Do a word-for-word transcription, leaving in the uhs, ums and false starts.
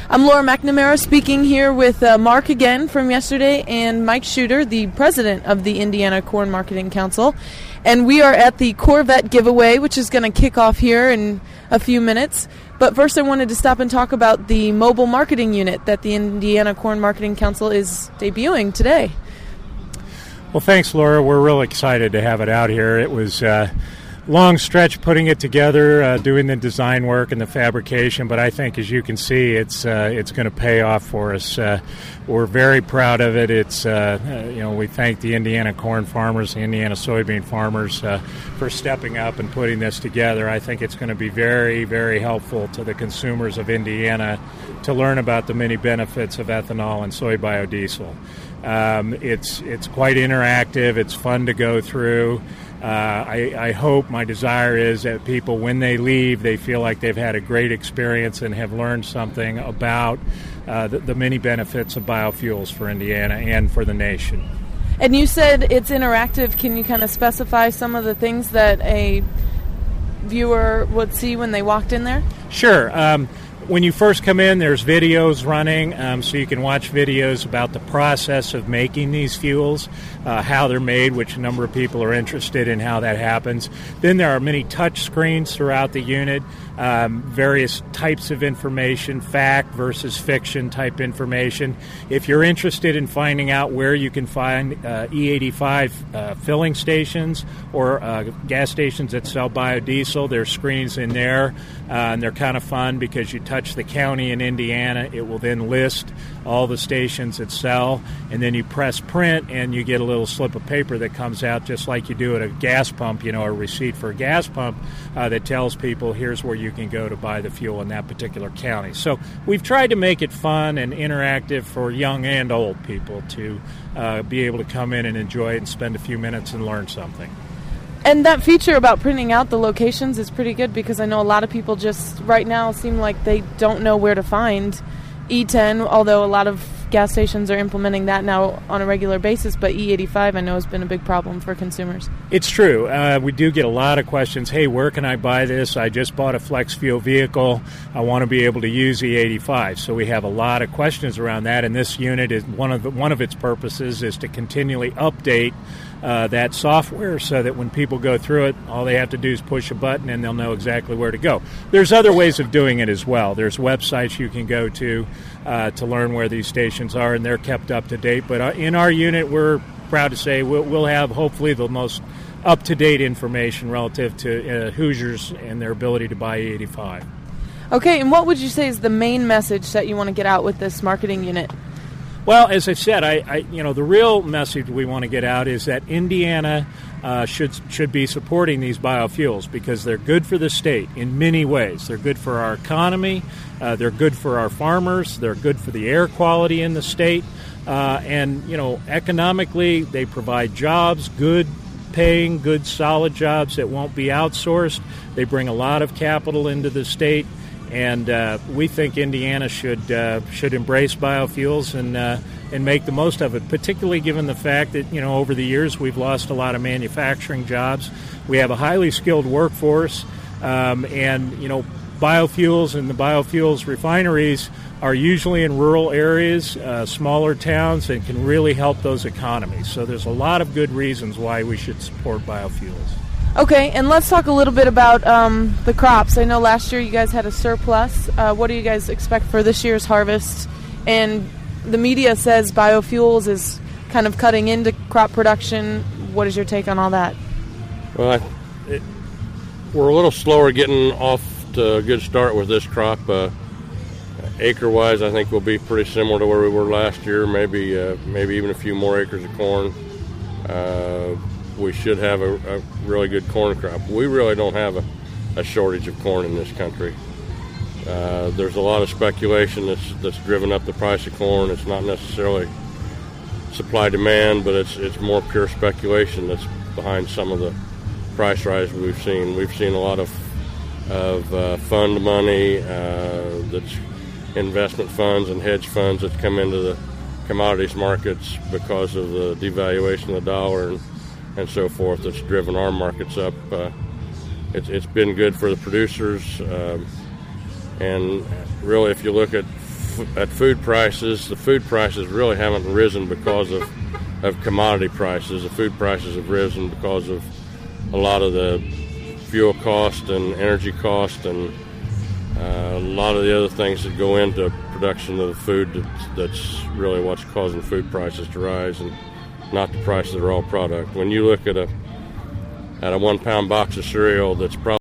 I'm Laura McNamara speaking here with uh, Mark again from yesterday and Mike Shooter, the president of the Indiana Corn Marketing Council. And we are at the Corvette giveaway, which is going to kick off here in a few minutes. But first I wanted to stop and talk about the mobile marketing unit that the Indiana Corn Marketing Council is debuting today. Well, thanks, Laura. We're real excited to have it out here. It was a long stretch putting it together, uh, doing the design work and the fabrication, but I think, as you can see, it's uh, it's going to pay off for us. Uh, we're very proud of it. It's uh, uh, you know, we thank the Indiana corn farmers, the Indiana soybean farmers uh, for stepping up and putting this together. I think it's going to be very, very helpful to the consumers of Indiana to learn about the many benefits of ethanol and soy biodiesel. Um, it's it's quite interactive. It's fun to go through. Uh, I, I hope, my desire is that people, when they leave, they feel like they've had a great experience and have learned something about uh, the, the many benefits of biofuels for Indiana and for the nation. And you said it's interactive. Can you kind of specify some of the things that a viewer would see when they walked in there? Sure. Um, When you first come in, there's videos running, um, so you can watch videos about the process of making these fuels, uh, how they're made, which a number of people are interested in how that happens. Then there are many touch screens throughout the unit, um, various types of information, fact versus fiction type information. If you're interested in finding out where you can find uh, E eighty-five uh, filling stations or uh, gas stations that sell biodiesel, there's screens in there, uh, and they're kind of fun because you touch the county in Indiana, it will then list all the stations that sell, and then you press print and you get a little slip of paper that comes out just like you do at a gas pump, you know, a receipt for a gas pump uh, that tells people here's where you can go to buy the fuel in that particular county. So we've tried to make it fun and interactive for young and old people to uh, be able to come in and enjoy it and spend a few minutes and learn something. And that feature about printing out the locations is pretty good because I know a lot of people just right now seem like they don't know where to find E ten, although a lot of gas stations are implementing that now on a regular basis, but E eighty-five I know has been a big problem for consumers. It's true. Uh, we do get a lot of questions. Hey, where can I buy this? I just bought a flex fuel vehicle. I want to be able to use E eighty-five. So we have a lot of questions around that, and this unit is one of the, one of its purposes is to continually update Uh, that software so that when people go through it, all they have to do is push a button and they'll know exactly where to go. There's other ways of doing it as well. There's websites you can go to uh, to learn where these stations are, and they're kept up to date. But uh, in our unit, we're proud to say we'll, we'll have hopefully the most up-to-date information relative to uh, Hoosiers and their ability to buy E eighty-five. Okay, and what would you say is the main message that you want to get out with this marketing unit? Well, as I said, I, I you know the real message we want to get out is that Indiana uh, should should be supporting these biofuels because they're good for the state in many ways. They're good for our economy, uh, they're good for our farmers, they're good for the air quality in the state, uh, and you know economically they provide jobs, good paying, good solid jobs that won't be outsourced. They bring a lot of capital into the state. And uh, we think Indiana should uh, should embrace biofuels and uh, and make the most of it, particularly given the fact that, you know, over the years we've lost a lot of manufacturing jobs. We have a highly skilled workforce, um, and, you know, biofuels and the biofuels refineries are usually in rural areas, uh, smaller towns, and can really help those economies. So there's a lot of good reasons why we should support biofuels. Okay, and let's talk a little bit about um, the crops. I know last year you guys had a surplus. Uh, what do you guys expect for this year's harvest? And the media says biofuels is kind of cutting into crop production. What is your take on all that? Well, I, it, we're a little slower getting off to a good start with this crop. Uh, acre-wise, I think we'll be pretty similar to where we were last year, maybe uh, maybe even a few more acres of corn. Uh, we should have a, a really good corn crop. We really don't have a, a shortage of corn in this country. Uh, there's a lot of speculation that's that's driven up the price of corn. It's not necessarily supply-demand, but it's it's more pure speculation that's behind some of the price rise we've seen. We've seen a lot of of uh, fund money, uh, that's investment funds and hedge funds that come into the commodities markets because of the devaluation of the dollar and, and so forth. That's driven our markets up. Uh, it's, it's been good for the producers, um, and really, if you look at f- at food prices, the food prices really haven't risen because of, of commodity prices. The food prices have risen because of a lot of the fuel cost and energy cost and uh, a lot of the other things that go into production of the food. That's, that's really what's causing food prices to rise, and not the price of the raw product. When you look at a at a one pound box of cereal that's probably